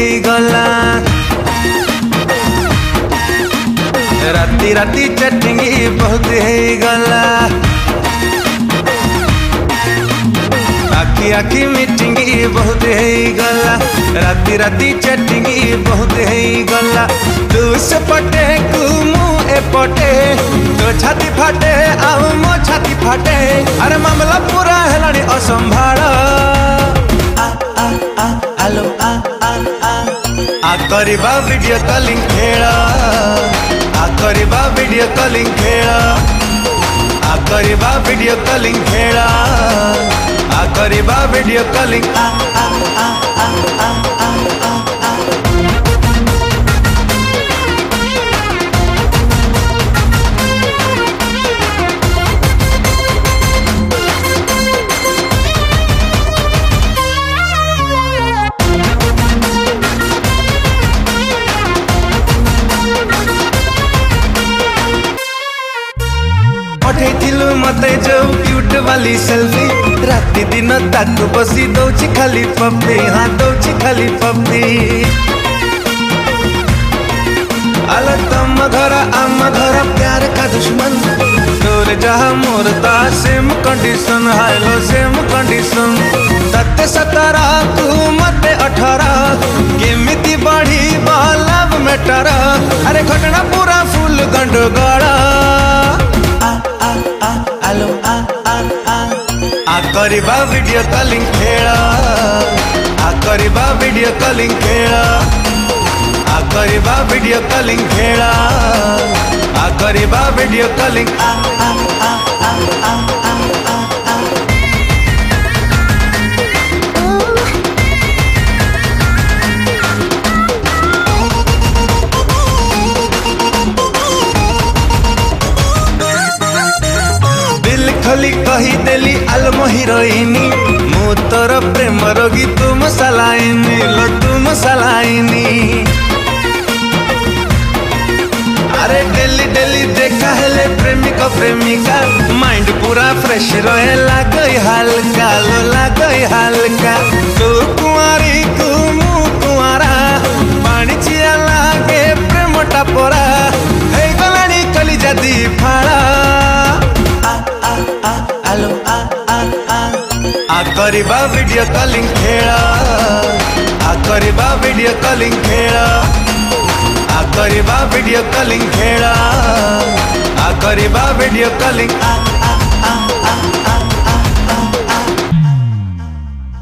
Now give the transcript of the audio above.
गला राती राती चैटिंग बहुत गला आखी आखी मीटिंग बहुत गला राती राती चैटिंग बहुत गला तू सेपटे कु मु एपटे तो छाती फाटे आउ मो छाती फाटे अरे मामला पूरा हेलानी असंभाळ आलो आ करिबा वीडियो कॉलिंग खेल आ करिबा वीडियो कॉलिंग खेल आ करिबा वीडियो कॉलिंग खेल आ करिबा वीडियो कॉलिंग पठेइथिलु मते जो क्यूट वाली सेल्फी राति दिन ताकु बसी दौची खाली पप्पी हाँ दौची खाली पप्पी आलो तम घर आम घर प्यार का दुश्मन तोर जहा मोर ता सेम कंडीशन हालो सेम कंडीशन तते 17 तू मते 18 केमिति बढ़ी लव मैटर अरे घटना पूरा फुल गंडगोल आलो आ करिबा वीडियो कॉलिंग खेल आ करिबा वीडियो कॉलिंग खेल आ करिबा वीडियो कॉलिंग खेल आ करिबा वीडियो कॉलिंग खली कही देली आलम हिरोइनी मु तोर प्रेम रोगी तुम सलाइनी लो तुम सलाइनी अरे डेली डेली देखा हेले प्रेमिक प्रेमिका माइंड पूरा फ्रेश रहे लागई हल्का लो लागई हल्का तू कुंवारी तू मु कुंवारा पानी चिया लागे प्रेम टापोरा हे गलानी कली जदी फाड़ा आलो आ करिबा वीडियो कॉलिंग खेल आ करिबा वीडियो कॉलिंग खेल आ करिबा वीडियो कॉलिंग खेल आ करिबा वीडियो कॉलिंग